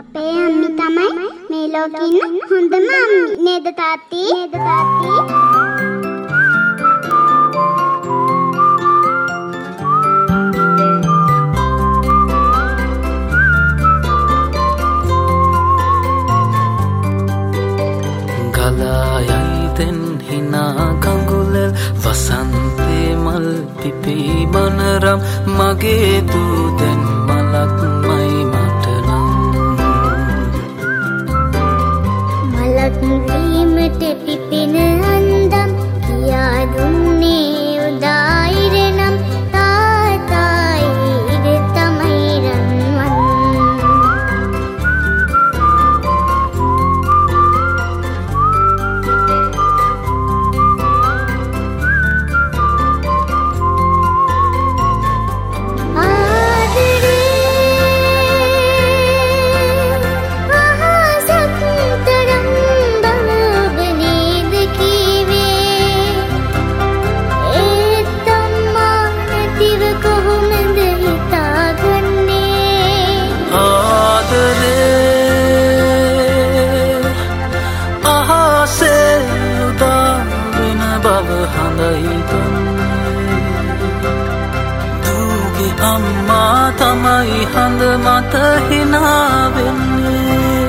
අපේ අම්මි තමයි මේ ලෝකේ ඉන්න හොඳම අම්මි නේද තාත්ති? ගලායයිතෙන් හිනා කඟුලෙල් වසන්තේ මල් පිපී බනරම් මගේ දූදෙන් මලක්මයි මටනම් මලක් වීමට පිපෙන අන්දම් කියා දුන්නේ උදායිරනම් තාතායි ඉර තමයි රන්වන් දුගේ අම්මා තමයි හඳ මත හිනා වෙන්නේ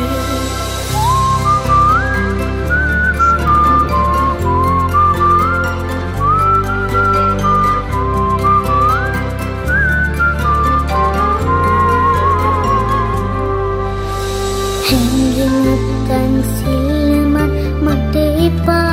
හැංගෙනකන් සිල්මත් මට එපා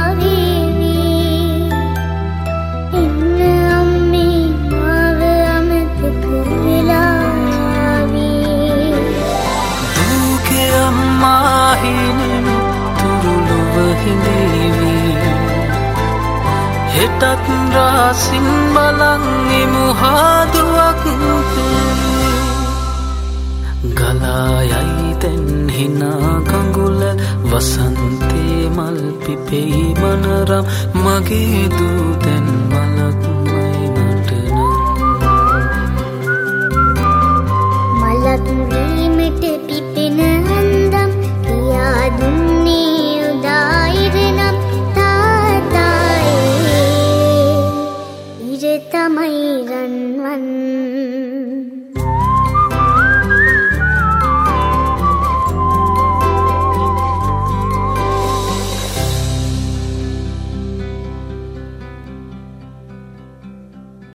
හෙටත් රාසින් බලන් ඉමු හාදුවක් ගලායයි තෙන් හිනා කඟුල වසන්තේ මල් පිපෙයි මනරම් මගේ දූදෙන්